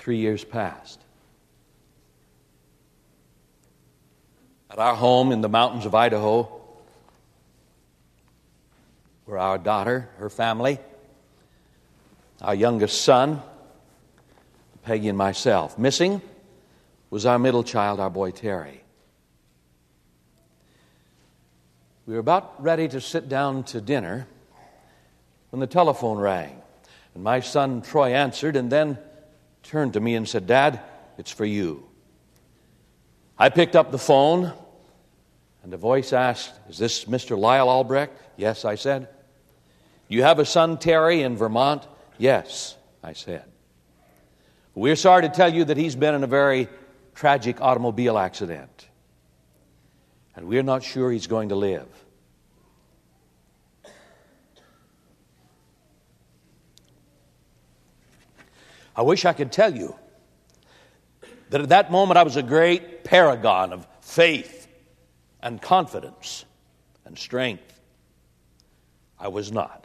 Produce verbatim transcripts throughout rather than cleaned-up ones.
Three years passed. At our home in the mountains of Idaho, where our daughter, her family, our youngest son, Peggy and myself. Missing was our middle child, our boy Terry. We were about ready to sit down to dinner when the telephone rang. And my son Troy answered and then turned to me and said, "Dad, it's for you." I picked up the phone and a voice asked, "Is this Mister Lyle Albrecht?" "Yes," I said. "You have a son, Terry, in Vermont?" "Yes," I said. "We're sorry to tell you that he's been in a very tragic automobile accident, and we're not sure he's going to live." I wish I could tell you that at that moment I was a great paragon of faith and confidence and strength. I was not.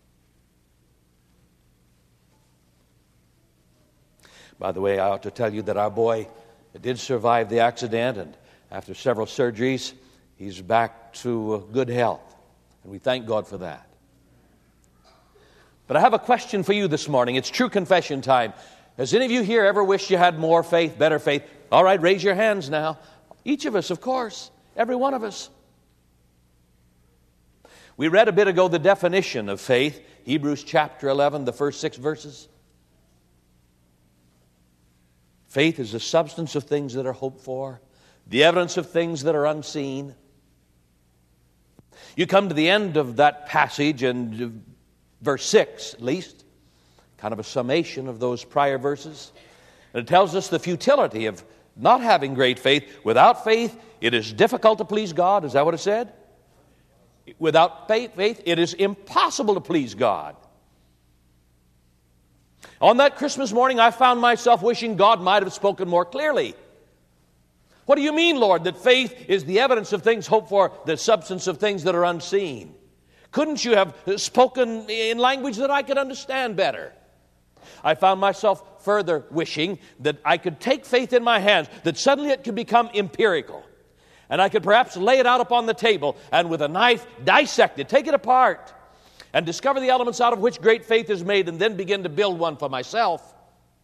By the way, I ought to tell you that our boy did survive the accident, and after several surgeries, he's back to good health, and we thank God for that. But I have a question for you this morning. It's true confession time. Has any of you here ever wished you had more faith, better faith? All right, raise your hands now. Each of us, of course. Every one of us. We read a bit ago the definition of faith. Hebrews chapter eleven, the first six verses. Faith is the substance of things that are hoped for, the evidence of things that are unseen. You come to the end of that passage, and verse six, at least, kind of a summation of those prior verses. And it tells us the futility of not having great faith. Without faith, it is difficult to please God. Is that what it said? Without faith, faith, it is impossible to please God. On that Christmas morning, I found myself wishing God might have spoken more clearly. What do you mean, Lord, that faith is the evidence of things hoped for, the substance of things that are unseen? Couldn't you have spoken in language that I could understand better? I found myself further wishing that I could take faith in my hands, that suddenly it could become empirical. And I could perhaps lay it out upon the table and with a knife dissect it, take it apart, and discover the elements out of which great faith is made, and then begin to build one for myself.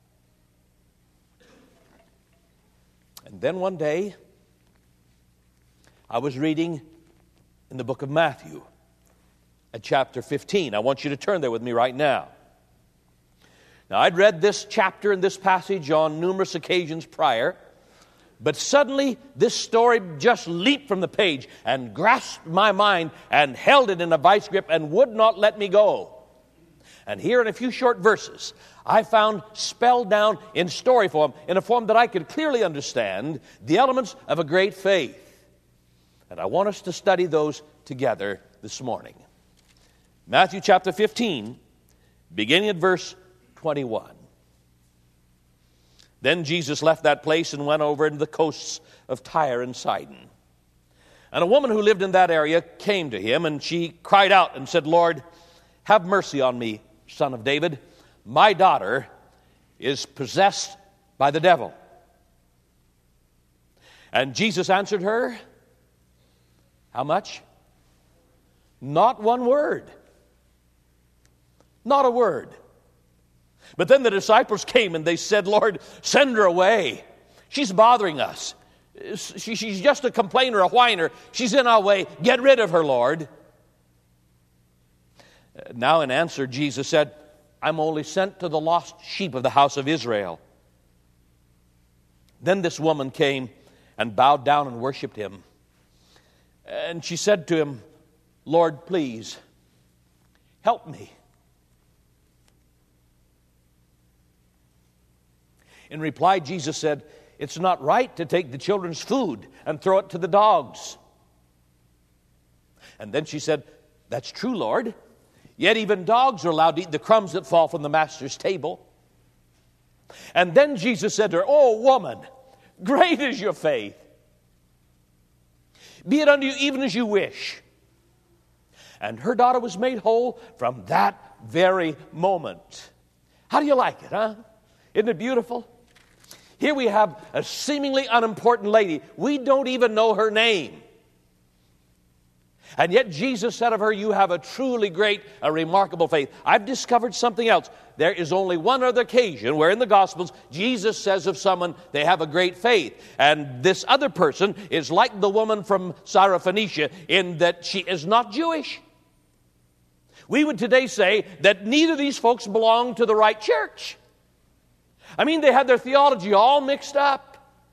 And then one day, I was reading in the book of Matthew at chapter fifteen. I want you to turn there with me right now. Now, I'd read this chapter and this passage on numerous occasions prior, but suddenly this story just leaped from the page and grasped my mind and held it in a vice grip and would not let me go. And here in a few short verses, I found spelled down in story form, in a form that I could clearly understand, the elements of a great faith. And I want us to study those together this morning. Matthew chapter fifteen, beginning at verse twenty-one. Then Jesus left that place and went over into the coasts of Tyre and Sidon. And a woman who lived in that area came to him, and she cried out and said, "Lord, have mercy on me, Son of David. My daughter is possessed by the devil." And Jesus answered her, how much? Not one word. Not a word. But then the disciples came and they said, "Lord, send her away. She's bothering us. She, she's just a complainer, a whiner. She's in our way. Get rid of her, Lord." Now in answer, Jesus said, "I'm only sent to the lost sheep of the house of Israel." Then this woman came and bowed down and worshiped him. And she said to him, "Lord, please, help me." In reply, Jesus said, "It's not right to take the children's food and throw it to the dogs." And then she said, "That's true, Lord. Yet even dogs are allowed to eat the crumbs that fall from the master's table." And then Jesus said to her, "Oh, woman, great is your faith. Be it unto you even as you wish." And her daughter was made whole from that very moment. How do you like it, huh? Isn't it beautiful? Here we have a seemingly unimportant lady. We don't even know her name. And yet Jesus said of her, you have a truly great, a remarkable faith. I've discovered something else. There is only one other occasion where in the Gospels Jesus says of someone, they have a great faith. And this other person is like the woman from Syrophoenicia in that she is not Jewish. We would today say that neither of these folks belong to the right church. I mean, they had their theology all mixed up.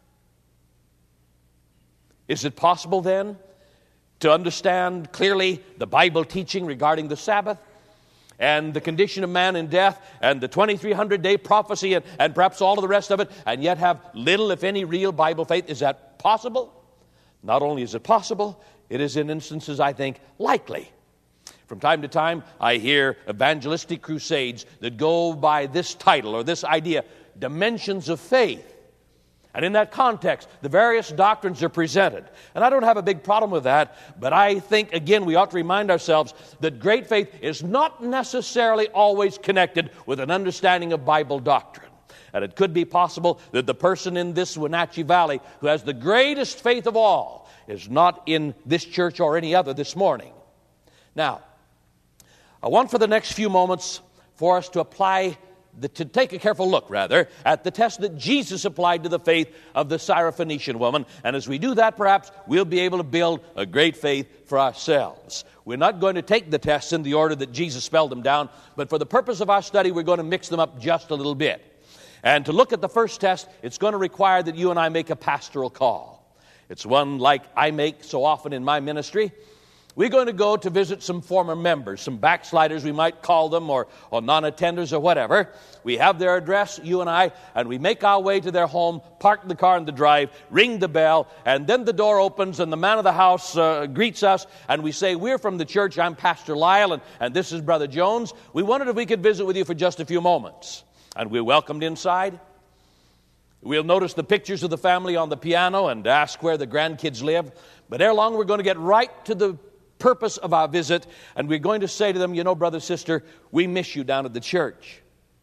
Is it possible then to understand clearly the Bible teaching regarding the Sabbath and the condition of man in death and the twenty-three hundred day prophecy and, and perhaps all of the rest of it, and yet have little, if any, real Bible faith? Is that possible? Not only is it possible, it is in instances, I think, likely. From time to time, I hear evangelistic crusades that go by this title or this idea, Dimensions of Faith. And in that context, the various doctrines are presented. And I don't have a big problem with that, but I think, again, we ought to remind ourselves that great faith is not necessarily always connected with an understanding of Bible doctrine. And it could be possible that the person in this Wenatchee Valley who has the greatest faith of all is not in this church or any other this morning. Now, I want for the next few moments for us to apply The, to take a careful look, rather, at the test that Jesus applied to the faith of the Syrophoenician woman. And as we do that, perhaps, we'll be able to build a great faith for ourselves. We're not going to take the tests in the order that Jesus spelled them down, but for the purpose of our study, we're going to mix them up just a little bit. And to look at the first test, it's going to require that you and I make a pastoral call. It's one like I make so often in my ministry. We're going to go to visit some former members, some backsliders we might call them, or, or non-attenders or whatever. We have their address, you and I, and we make our way to their home, park the car in the drive, ring the bell, and then the door opens and the man of the house uh, greets us, and we say, we're from the church, I'm Pastor Lyle, and, and this is Brother Jones. We wondered if we could visit with you for just a few moments. And we're welcomed inside. We'll notice the pictures of the family on the piano and ask where the grandkids live. But ere long, we're going to get right to the purpose of our visit, and we're going to say to them, you know, brother, sister, we miss you down at the church.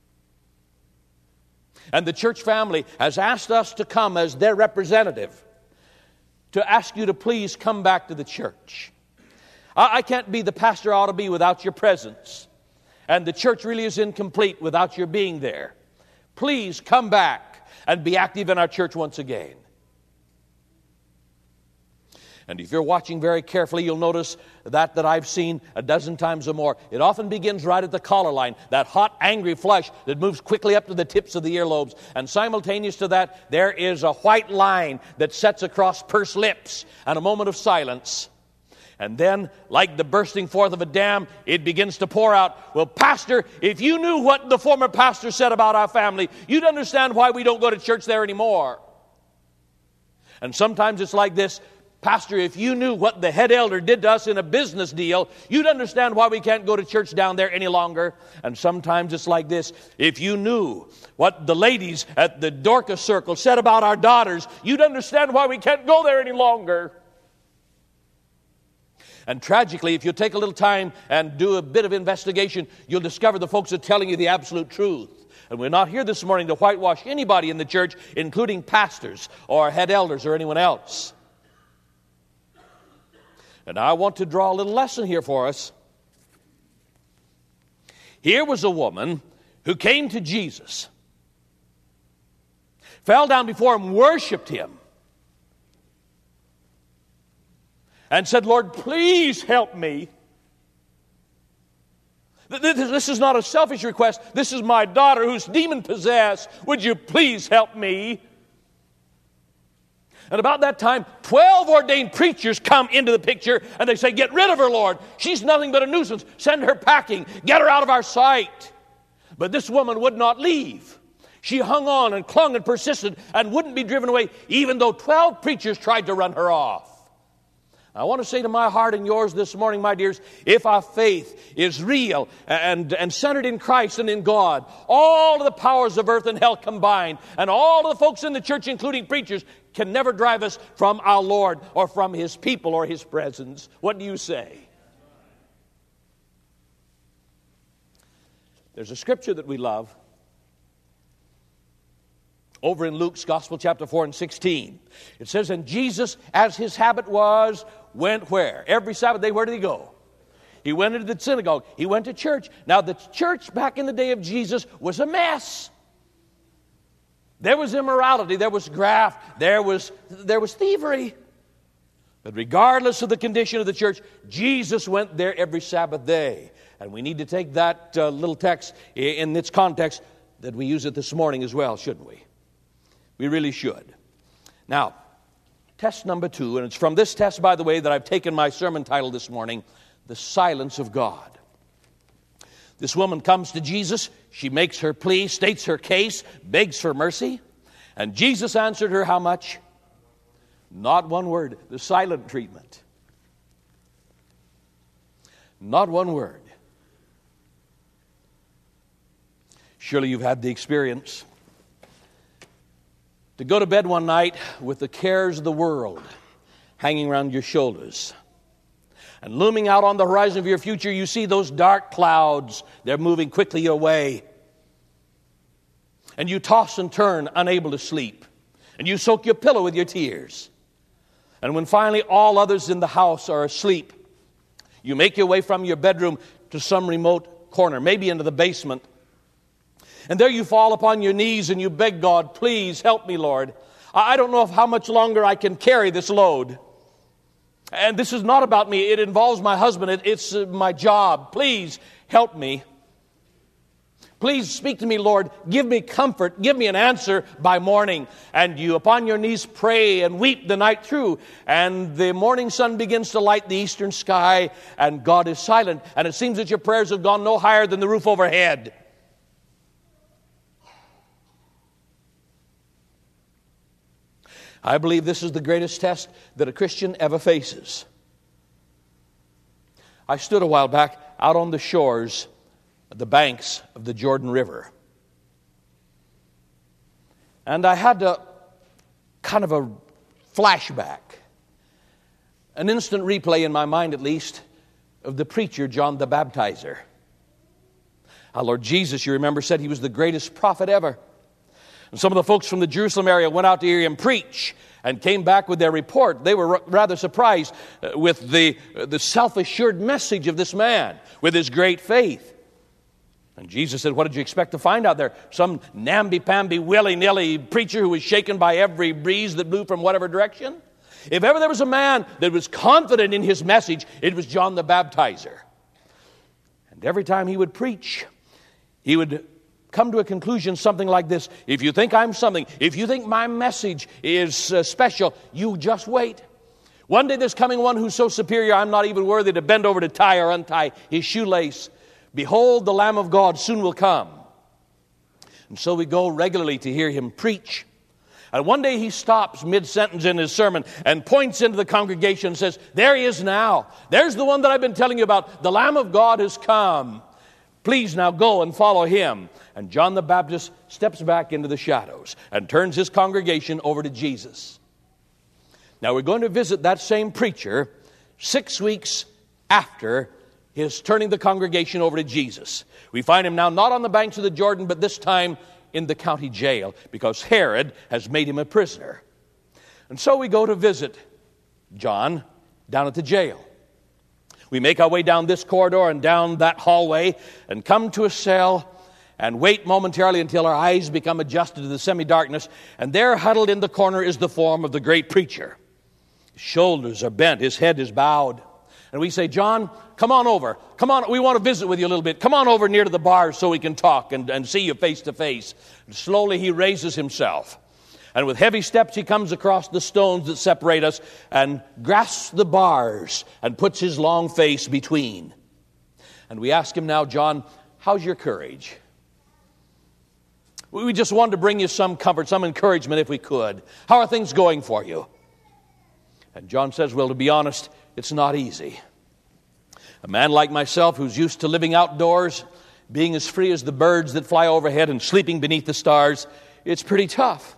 And the church family has asked us to come as their representative to ask you to please come back to the church. I, I can't be the pastor I ought to be without your presence, and the church really is incomplete without your being there. Please come back and be active in our church once again. And if you're watching very carefully, you'll notice that that I've seen a dozen times or more. It often begins right at the collar line, that hot, angry flush that moves quickly up to the tips of the earlobes. And simultaneous to that, there is a white line that sets across pursed lips and a moment of silence. And then, like the bursting forth of a dam, it begins to pour out. Well, Pastor, if you knew what the former pastor said about our family, you'd understand why we don't go to church there anymore. And sometimes it's like this. Pastor, if you knew what the head elder did to us in a business deal, you'd understand why we can't go to church down there any longer. And sometimes it's like this. If you knew what the ladies at the Dorcas Circle said about our daughters, you'd understand why we can't go there any longer. And tragically, if you take a little time and do a bit of investigation, you'll discover the folks are telling you the absolute truth. And we're not here this morning to whitewash anybody in the church, including pastors or head elders or anyone else. And I want to draw a little lesson here for us. Here was a woman who came to Jesus, fell down before him, worshiped him, and said, Lord, please help me. This is not a selfish request. This is my daughter who's demon-possessed. Would you please help me? And about that time, twelve ordained preachers come into the picture, and they say, get rid of her, Lord. She's nothing but a nuisance. Send her packing. Get her out of our sight. But this woman would not leave. She hung on and clung and persisted and wouldn't be driven away, even though twelve preachers tried to run her off. I want to say to my heart and yours this morning, my dears, if our faith is real and, and centered in Christ and in God, all of the powers of earth and hell combined, and all of the folks in the church, including preachers, can never drive us from our Lord or from His people or His presence. What do you say? There's a scripture that we love. over in Luke's Gospel, chapter four and sixteen. It says, and Jesus, as his habit was, went where? Every Sabbath day, where did he go? He went into the synagogue. He went to church. Now, the church back in the day of Jesus was a mess. There was immorality. There was graft. There was, there was thievery. But regardless of the condition of the church, Jesus went there every Sabbath day. And we need to take that uh, little text in its context that we use it this morning as well, shouldn't we? We really should. Now, test number two, and it's from this test, by the way, that I've taken my sermon title this morning, The Silence of God. This woman comes to Jesus. She makes her plea, states her case, begs for mercy. And Jesus answered her how much? Not one word. The silent treatment. Not one word. Surely you've had the experience to go to bed one night with the cares of the world hanging around your shoulders. And looming out on the horizon of your future, you see those dark clouds. They're moving quickly away. And you toss and turn, unable to sleep. And you soak your pillow with your tears. And when finally all others in the house are asleep, you make your way from your bedroom to some remote corner, maybe into the basement. And there you fall upon your knees and you beg God, please help me, Lord. I don't know how much longer I can carry this load. And this is not about me. It involves my husband. It, it's uh, my job. Please help me. Please speak to me, Lord. Give me comfort. Give me an answer by morning. And you upon your knees pray and weep the night through. And the morning sun begins to light the eastern sky. And God is silent. And it seems that your prayers have gone no higher than the roof overhead. I believe this is the greatest test that a Christian ever faces. I stood a while back out on the shores, the banks of the Jordan River. And I had a kind of a flashback, an instant replay in my mind at least, of the preacher John the Baptizer. Our Lord Jesus, you remember, said he was the greatest prophet ever. And some of the folks from the Jerusalem area went out to hear him preach and came back with their report. They were r- rather surprised with the, the self-assured message of this man, with his great faith. And Jesus said, what did you expect to find out there? Some namby-pamby, willy-nilly preacher who was shaken by every breeze that blew from whatever direction? If ever there was a man that was confident in his message, it was John the Baptizer. And every time he would preach, he would come to a conclusion something like this. If you think I'm something, if you think my message is uh, special, you just wait. One day there's coming one who's so superior I'm not even worthy to bend over to tie or untie his shoelace. Behold, the Lamb of God soon will come. And so we go regularly to hear him preach. And one day he stops mid-sentence in his sermon and points into the congregation and says, there he is now. There's the one that I've been telling you about. The Lamb of God has come. Please now go and follow him. And John the Baptist steps back into the shadows and turns his congregation over to Jesus. Now we're going to visit that same preacher six weeks after his turning the congregation over to Jesus. We find him now not on the banks of the Jordan, but this time in the county jail because Herod has made him a prisoner. And so we go to visit John down at the jail. We make our way down this corridor and down that hallway and come to a cell and wait momentarily until our eyes become adjusted to the semi-darkness. And there, huddled in the corner, is the form of the great preacher. His shoulders are bent. His head is bowed. And we say, John, come on over. Come on, we want to visit with you a little bit. Come on over near to the bar so we can talk and, and see you face to face. And slowly he raises himself. And with heavy steps he comes across the stones that separate us and grasps the bars and puts his long face between. And we ask him now, John, how's your courage? We just wanted to bring you some comfort, some encouragement if we could. How are things going for you? And John says, well, to be honest, it's not easy. A man like myself who's used to living outdoors, being as free as the birds that fly overhead and sleeping beneath the stars, it's pretty tough.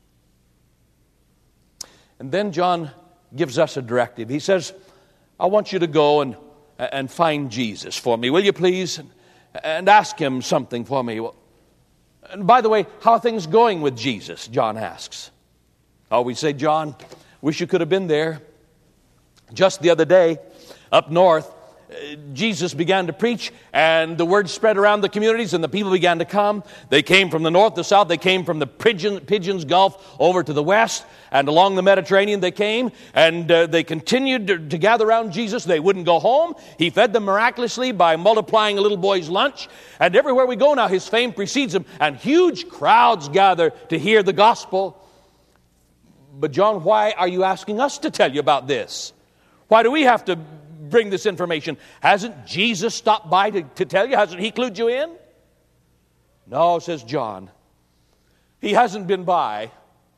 And then John gives us a directive. He says, I want you to go and, and find Jesus for me. Will you please? And ask him something for me. Well, And by the way, how are things going with Jesus? John asks. Oh, we say, John, wish you could have been there. Just the other day, up north, Jesus began to preach, and the word spread around the communities, and the people began to come. They came from the north, the south. They came from the Pigeon, Pigeons Gulf over to the west, and along the Mediterranean they came, and uh, they continued to, to gather around Jesus. They wouldn't go home. He fed them miraculously by multiplying a little boy's lunch, and everywhere we go now, his fame precedes him, and huge crowds gather to hear the gospel. But John, why are you asking us to tell you about this? Why do we have to bring this information? Hasn't Jesus stopped by to, to tell you? Hasn't he clued you in? No, says John. He hasn't been by.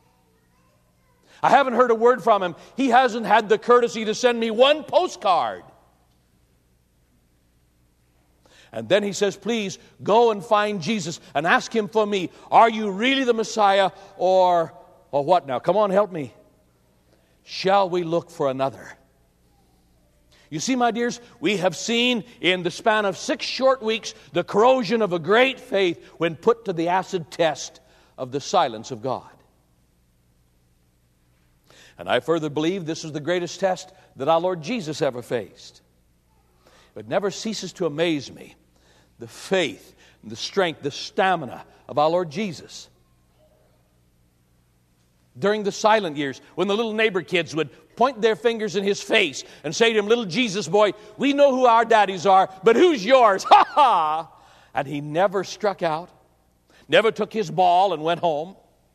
I haven't heard a word from him. He hasn't had the courtesy to send me one postcard. And then he says, please go and find Jesus and ask him for me. Are you really the Messiah, or, or what now? Come on, help me. Shall we look for another? You see, my dears, we have seen in the span of six short weeks the corrosion of a great faith when put to the acid test of the silence of God. And I further believe this is the greatest test that our Lord Jesus ever faced. It never ceases to amaze me, the faith, the strength, the stamina of our Lord Jesus. During the silent years, when the little neighbor kids would point their fingers in his face and say to him, little Jesus boy, we know who our daddies are, but who's yours? Ha ha! And he never struck out, never took his ball and went home.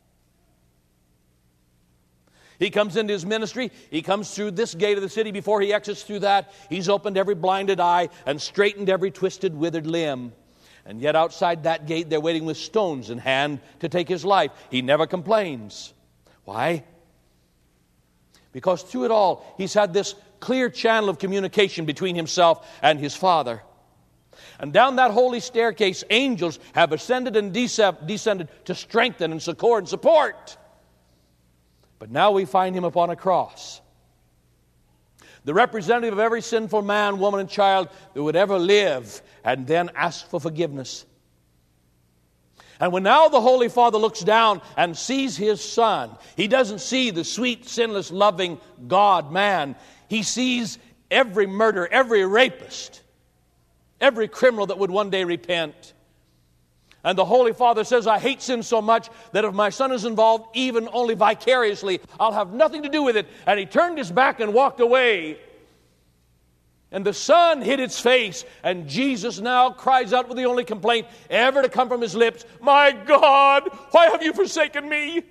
He comes into his ministry. He comes through this gate of the city. Before he exits through that, he's opened every blinded eye and straightened every twisted, withered limb. And yet outside that gate, they're waiting with stones in hand to take his life. He never complains. Why? Because through it all, he's had this clear channel of communication between himself and his Father. And down that holy staircase, angels have ascended and descended to strengthen and succor and support. But now we find him upon a cross. The representative of every sinful man, woman, and child that would ever live, and then ask for forgiveness. And when now the Holy Father looks down and sees his Son, he doesn't see the sweet, sinless, loving God-man. He sees every murderer, every rapist, every criminal that would one day repent. And the Holy Father says, I hate sin so much that if my Son is involved, even only vicariously, I'll have nothing to do with it. And he turned his back and walked away. And the Son hid its face, and Jesus now cries out with the only complaint ever to come from his lips, my God, why have you forsaken me?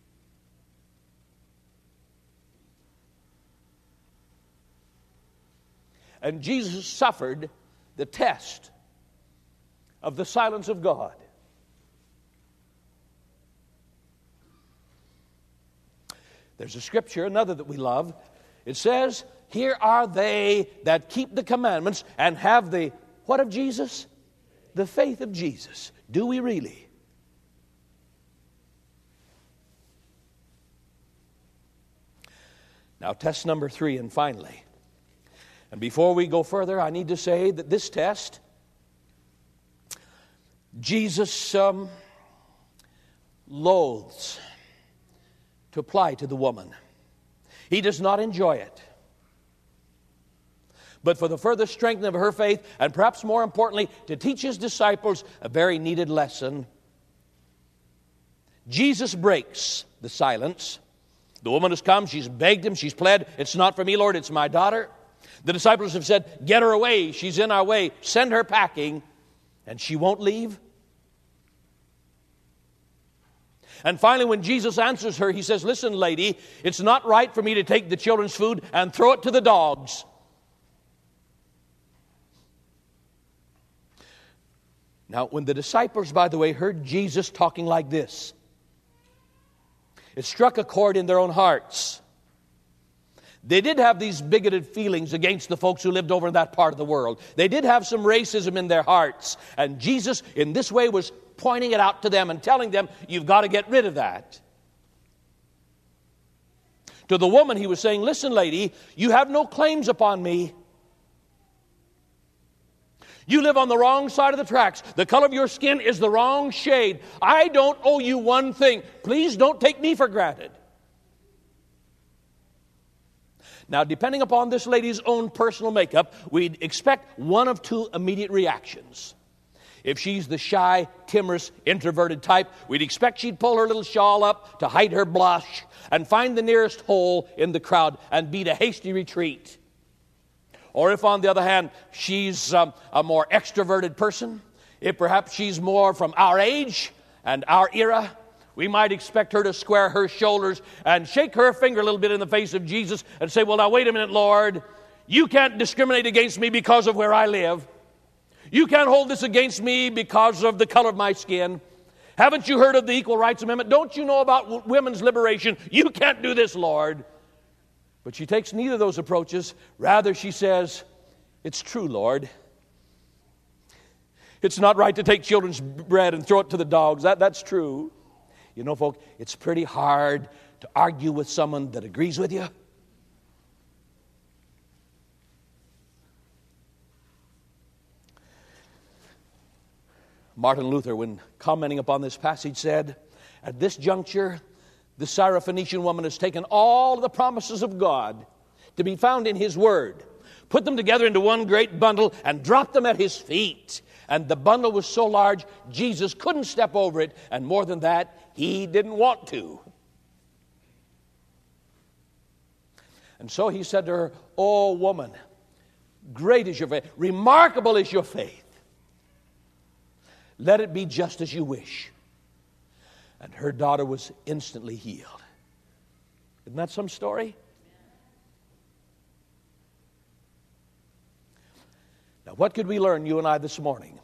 And Jesus suffered the test of the silence of God. There's a scripture, another that we love. It says, here are they that keep the commandments and have the, what of Jesus? The faith of Jesus. Do we really? Now, test number three, and finally. And before we go further, I need to say that this test, Jesus um, loathes to apply to the woman. He does not enjoy it. But for the further strengthening of her faith, and perhaps more importantly, to teach his disciples a very needed lesson, Jesus breaks the silence. The woman has come, she's begged him, she's pled, it's not for me, Lord, it's my daughter. The disciples have said, get her away, she's in our way, send her packing, and she won't leave. And finally, when Jesus answers her, he says, listen, lady, it's not right for me to take the children's food and throw it to the dogs. Now, when the disciples, by the way, heard Jesus talking like this, it struck a chord in their own hearts. They did have these bigoted feelings against the folks who lived over in that part of the world. They did have some racism in their hearts. And Jesus, in this way, was pointing it out to them and telling them, you've got to get rid of that. To the woman, he was saying, listen, lady, you have no claims upon me. You live on the wrong side of the tracks. The color of your skin is the wrong shade. I don't owe you one thing. Please don't take me for granted. Now, depending upon this lady's own personal makeup, we'd expect one of two immediate reactions. If she's the shy, timorous, introverted type, we'd expect she'd pull her little shawl up to hide her blush and find the nearest hole in the crowd and beat a hasty retreat. Or if, on the other hand, she's um, a more extroverted person, if perhaps she's more from our age and our era, we might expect her to square her shoulders and shake her finger a little bit in the face of Jesus and say, well, now, wait a minute, Lord. You can't discriminate against me because of where I live. You can't hold this against me because of the color of my skin. Haven't you heard of the Equal Rights Amendment? Don't you know about women's liberation? You can't do this, Lord. But she takes neither of those approaches. Rather, she says, it's true, Lord. It's not right to take children's bread and throw it to the dogs. That, that's true. You know, folks, it's pretty hard to argue with someone that agrees with you. Martin Luther, when commenting upon this passage, said, at this juncture, the Syrophoenician woman has taken all the promises of God to be found in His Word, put them together into one great bundle, and dropped them at His feet. And the bundle was so large, Jesus couldn't step over it, and more than that, He didn't want to. And so He said to her, oh, woman, great is your faith, remarkable is your faith. Let it be just as you wish. And her daughter was instantly healed. Isn't that some story? Now, what could we learn, you and I, this morning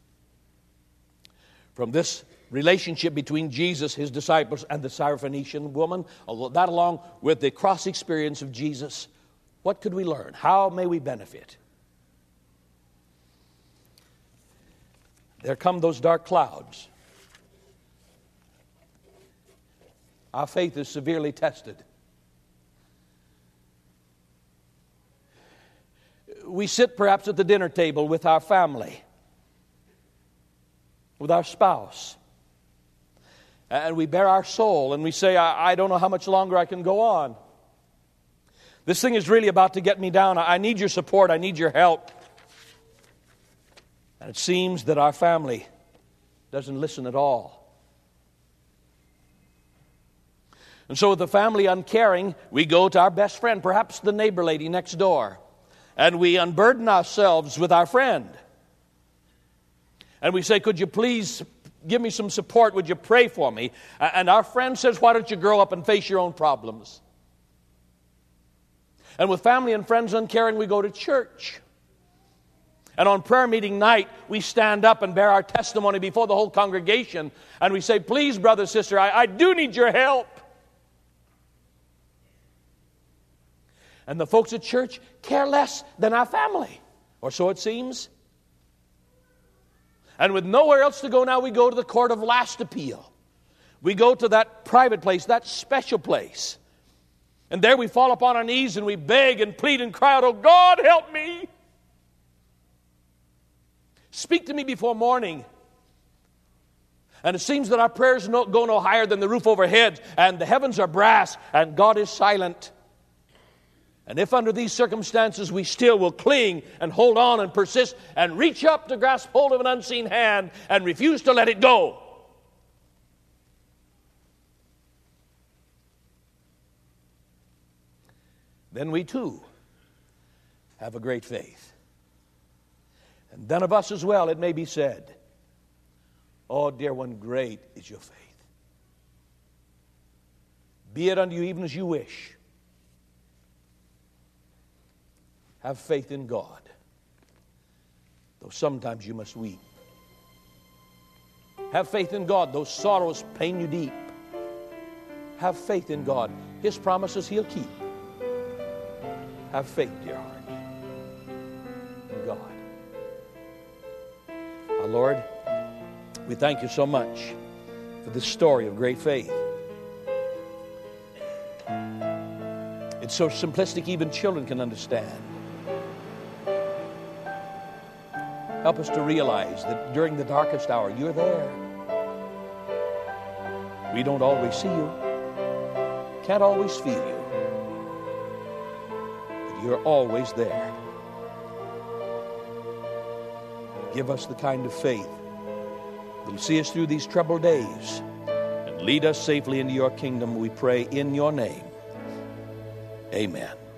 from this relationship between Jesus, His disciples, and the Syrophoenician woman? That along with the cross experience of Jesus, what could we learn? How may we benefit? There come those dark clouds. Our faith is severely tested. We sit perhaps at the dinner table with our family, with our spouse, and we bare our soul and we say, I, I don't know how much longer I can go on. This thing is really about to get me down. I, I need your support. I need your help. And it seems that our family doesn't listen at all. And so with the family uncaring, we go to our best friend, perhaps the neighbor lady next door, and we unburden ourselves with our friend. And we say, could you please give me some support? Would you pray for me? And our friend says, why don't you grow up and face your own problems? And with family and friends uncaring, we go to church. And on prayer meeting night, we stand up and bear our testimony before the whole congregation. And we say, please, brother, sister, I, I do need your help. And the folks at church care less than our family. Or so it seems. And with nowhere else to go now, we go to the court of last appeal. We go to that private place, that special place. And there we fall upon our knees and we beg and plead and cry out, oh God, help me. Speak to me before morning. And it seems that our prayers no, go no higher than the roof overhead, and the heavens are brass, and God is silent. And if under these circumstances we still will cling and hold on and persist and reach up to grasp hold of an unseen hand and refuse to let it go, then we too have a great faith. And then of us as well, it may be said, oh, dear one, great is your faith. Be it unto you even as you wish. Have faith in God, though sometimes you must weep. Have faith in God, though sorrows pain you deep. Have faith in God. His promises He'll keep. Have faith, dear heart, in God. Our Lord, we thank you so much for this story of great faith. It's so simplistic even children can understand. Help us to realize that during the darkest hour, you're there. We don't always see you, can't always feel you, but you're always there. Give us the kind of faith that will see us through these troubled days and lead us safely into your kingdom, we pray in your name. Amen.